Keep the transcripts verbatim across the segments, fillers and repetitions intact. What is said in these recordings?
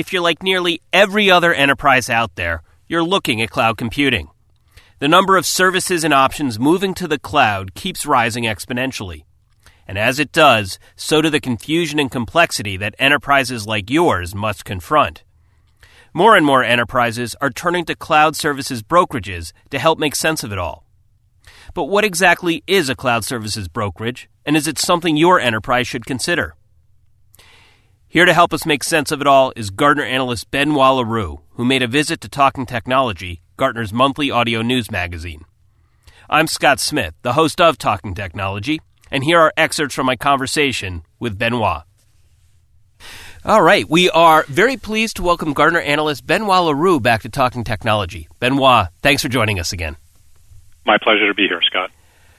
If you're like nearly every other enterprise out there, you're looking at cloud computing. The number of services and options moving to the cloud keeps rising exponentially. And as it does, so do the confusion and complexity that enterprises like yours must confront. More and more enterprises are turning to cloud services brokerages to help make sense of it all. But what exactly is a cloud services brokerage, and is it something your enterprise should consider? Here to help us make sense of it all is Gartner analyst Benoit Leroux, who made a visit to Talking Technology, Gartner's monthly audio news magazine. I'm Scott Smith, the host of Talking Technology, and here are excerpts from my conversation with Benoit. All right, we are very pleased to welcome Gartner analyst Benoit Leroux back to Talking Technology. Benoit, thanks for joining us again. My pleasure to be here, Scott.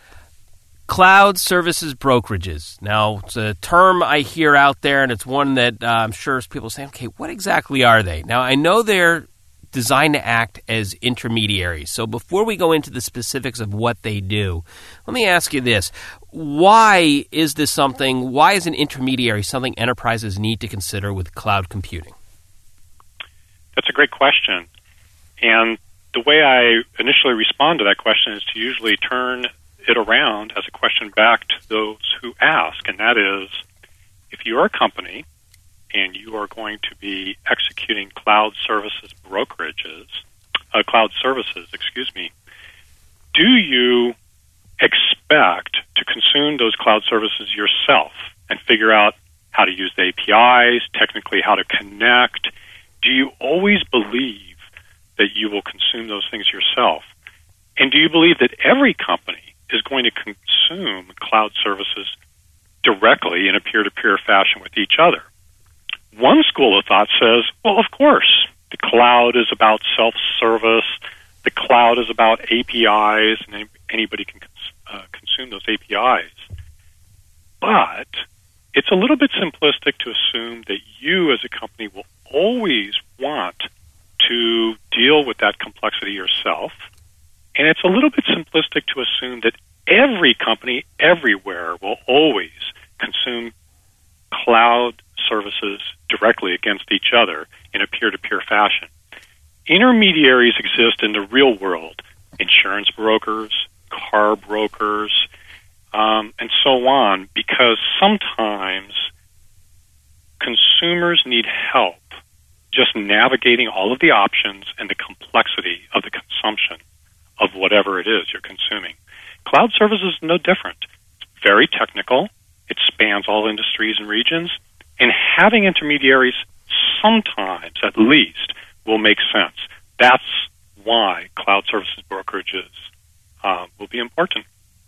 Cloud services brokerages. Now, it's a term I hear out there, and it's one that uh, I'm sure people say, okay, what exactly are they? Now, I know they're designed to act as intermediaries. So before we go into the specifics of what they do, let me ask you this. Why is this something, why is an intermediary something enterprises need to consider with cloud computing? That's a great question. And the way I initially respond to that question is to usually turn it around as a question back to those who ask, and that is, if you're a company and you are going to be executing cloud services brokerages, uh, cloud services, excuse me, do you expect to consume those cloud services yourself and figure out how to use the A P Is, technically how to connect? Do you always believe that you will consume those things yourself? And do you believe that every company is going to consume cloud services directly in a peer-to-peer fashion with each other? One school of thought says, well, of course, the cloud is about self-service, the cloud is about A P Is, and anybody can cons- uh, consume those A P Is. But it's a little bit simplistic to assume that you as a company will always want to deal with that complexity yourself. And it's a little bit simplistic to assume that every company everywhere will always consume cloud services directly against each other in a peer-to-peer fashion. Intermediaries exist in the real world, insurance brokers, car brokers, um, and so on, because sometimes consumers need help just navigating all of the options and the complexity of the consumption of whatever it is you're consuming. Cloud services is no different. It's very technical. It spans all industries and regions. And having intermediaries sometimes, at least, will make sense. That's why cloud services brokerages uh, will be important.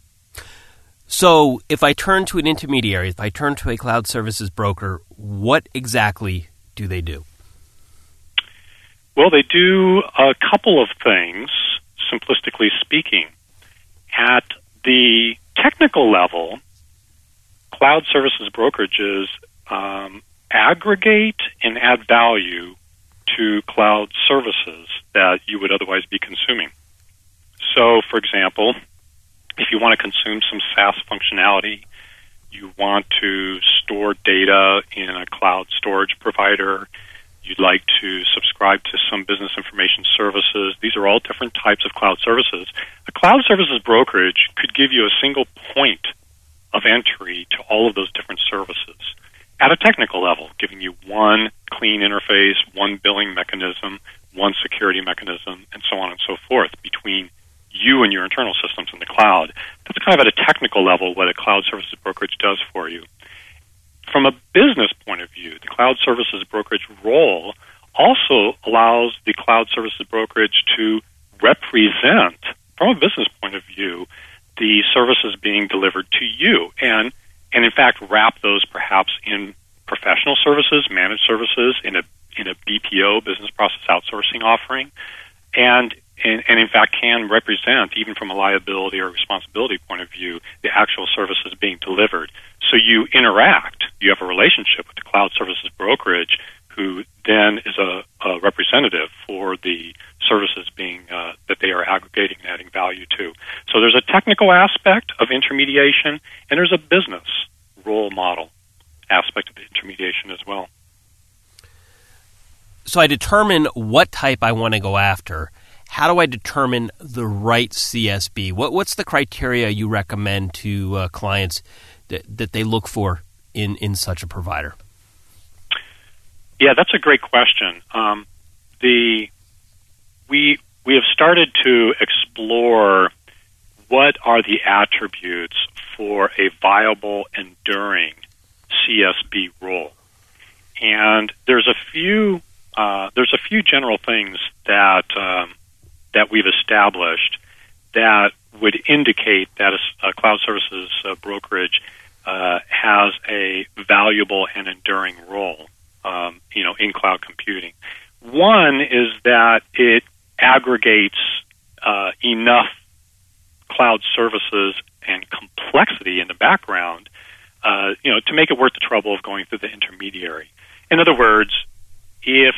So if I turn to an intermediary, if I turn to a cloud services broker, what exactly do they do? Well, they do a couple of things, simplistically speaking. At the technical level, cloud services brokerages um, aggregate and add value to cloud services that you would otherwise be consuming. So, for example, if you want to consume some SaaS functionality, you want to store data in a cloud storage provider, you'd like to subscribe to some business information services. These are all different types of cloud services. A cloud services brokerage could give you a single point of entry to all of those different services at a technical level, giving you one clean interface, one billing mechanism, one security mechanism, and so on and so forth between you and your internal systems in the cloud. That's kind of at a technical level what a cloud services brokerage does for you. From a business point of view, the cloud services brokerage role also allows the cloud services brokerage to represent, from a business point of view, the services being delivered to you and, and in fact, wrap those perhaps in professional services, managed services, in a in a B P O, business process outsourcing offering, and And, and in fact can represent, even from a liability or responsibility point of view, the actual services being delivered. So you interact, you have a relationship with the cloud services brokerage, who then is a, a representative for the services being uh, that they are aggregating and adding value to. So there's a technical aspect of intermediation, and there's a business role model aspect of the intermediation as well. so I determine what type I want to go after. How do I determine the right C S B? What What's the criteria you recommend to uh, clients that, that they look for in, in such a provider? Yeah, that's a great question. Um, the we we have started to explore what are the attributes for a viable, enduring C S B role, and there's a few uh, there's a few general things that um, that we've established that would indicate that a, a cloud services uh, brokerage uh, has a valuable and enduring role, um, you know, in cloud computing. One is that it aggregates uh, enough cloud services and complexity in the background, uh, you know, to make it worth the trouble of going through the intermediary. In other words, if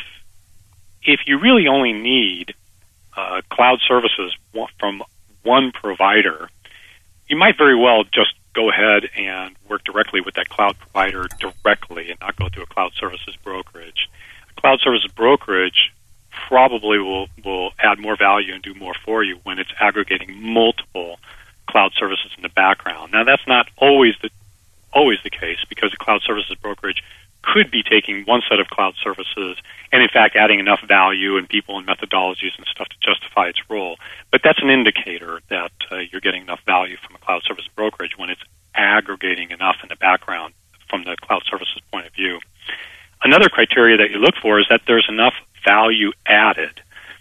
if you really only need uh, cloud services from one provider, you might very well just go ahead and work directly with that cloud provider directly and not go through a cloud services brokerage. A cloud services brokerage probably will, will add more value and do more for you when it's aggregating multiple cloud services in the background. Now, that's not always the always the case, because a cloud services brokerage could be taking one set of cloud services and, in fact, adding enough value and people and methodologies and stuff to justify its role. But that's an indicator that uh, you're getting enough value from a cloud service brokerage when it's aggregating enough in the background from the cloud services point of view. Another criteria that you look for is that there's enough value added.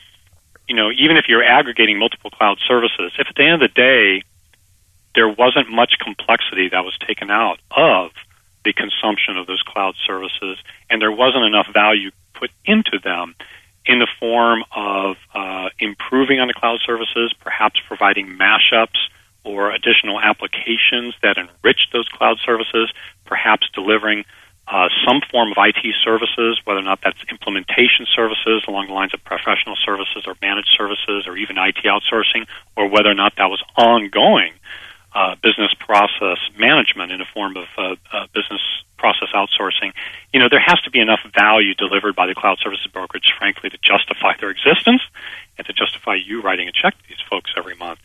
You know, even if you're aggregating multiple cloud services, if at the end of the day there wasn't much complexity that was taken out of the consumption of those cloud services, and there wasn't enough value put into them in the form of uh, improving on the cloud services, perhaps providing mashups or additional applications that enrich those cloud services, perhaps delivering uh, some form of I T services, whether or not that's implementation services along the lines of professional services or managed services or even I T outsourcing, or whether or not that was ongoing Uh, business process management in a form of uh, uh, business process outsourcing. You know, there has to be enough value delivered by the cloud services brokerage, frankly, to justify their existence and to justify you writing a check to these folks every month.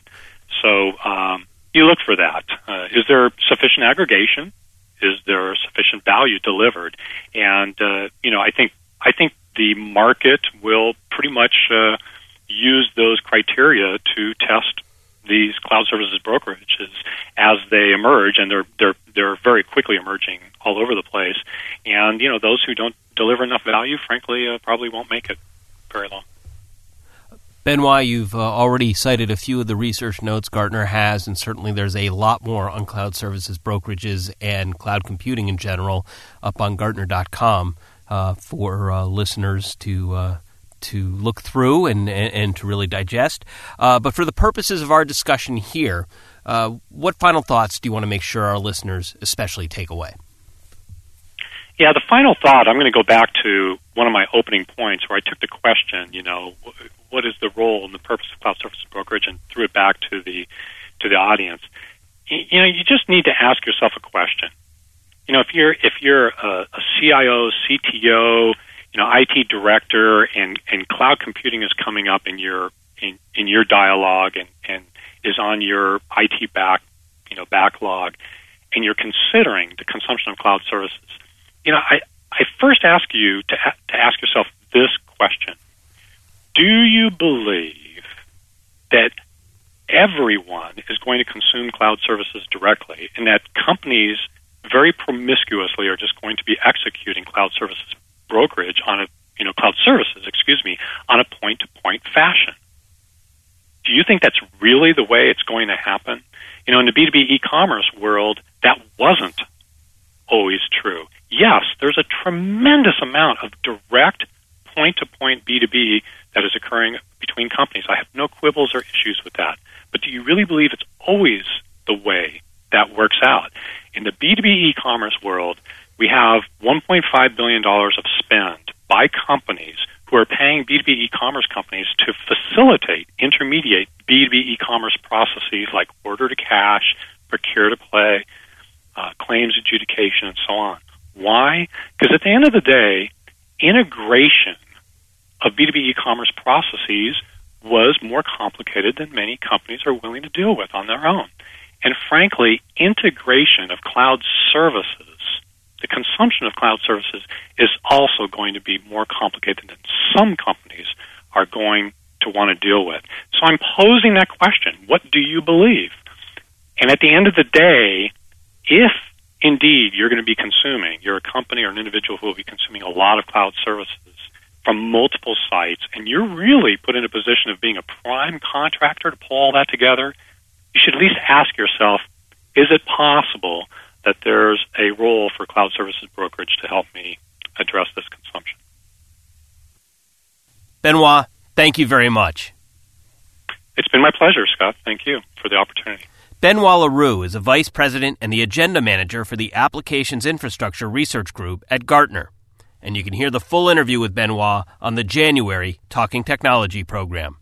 So um, you look for that. Uh, is there sufficient aggregation? Is there sufficient value delivered? And uh, you know, I think I think the market will pretty much uh, use those criteria to test these cloud services brokerages as they emerge, and they're they're they're very quickly emerging all over the place. And you know, those who don't deliver enough value, frankly, uh, probably won't make it very long. Benoit, you've uh, already cited a few of the research notes Gartner has, and certainly there's a lot more on cloud services brokerages and cloud computing in general up on Gartner dot com uh, for uh, listeners to uh, to look through and, and, and to really digest. Uh, but for the purposes of our discussion here, uh, what final thoughts do you want to make sure our listeners especially take away? Yeah, the final thought, I'm going to go back to one of my opening points where I took the question, you know, what is the role and the purpose of cloud services brokerage, and threw it back to the to the audience. You know, you just need to ask yourself a question. You know, if you're if you're a, a C I O, C T O, you know, I T director, and, and cloud computing is coming up in your in, in your dialogue and, and is on your I T back you know backlog, and you're considering the consumption of cloud services. You know, I, I first ask you to to ask yourself this question: do you believe that everyone is going to consume cloud services directly, and that companies very promiscuously are just going to be executing cloud services brokerage on a, you know, cloud services, excuse me, on a point-to-point fashion? Do you think that's really the way it's going to happen? You know, in the B two B e-commerce world, that wasn't always true. Yes, there's a tremendous amount of direct point-to-point B two B that is occurring between companies. I have no quibbles or issues with that. But do you really believe it's always the way that works out? In the B two B e-commerce world, we have one point five billion dollars of spend by companies who are paying B two B e-commerce companies to facilitate, intermediate B two B e-commerce processes like order to cash, procure to pay, uh, claims adjudication, and so on. Why? Because at the end of the day, integration of B two B e-commerce processes was more complicated than many companies are willing to deal with on their own. And frankly, integration of cloud services, the consumption of cloud services, is also going to be more complicated than some companies are going to want to deal with. So I'm posing that question. What do you believe? And at the end of the day, if indeed you're going to be consuming, you're a company or an individual who will be consuming a lot of cloud services from multiple sites, and you're really put in a position of being a prime contractor to pull all that together, you should at least ask yourself, is it possible that there's a role for cloud services brokerage to help me address this consumption? Benoit, thank you very much. It's been my pleasure, Scott. Thank you for the opportunity. Benoit Leroux is a vice president and the agenda manager for the Applications Infrastructure Research Group at Gartner. And you can hear the full interview with Benoit on the January Talking Technology program.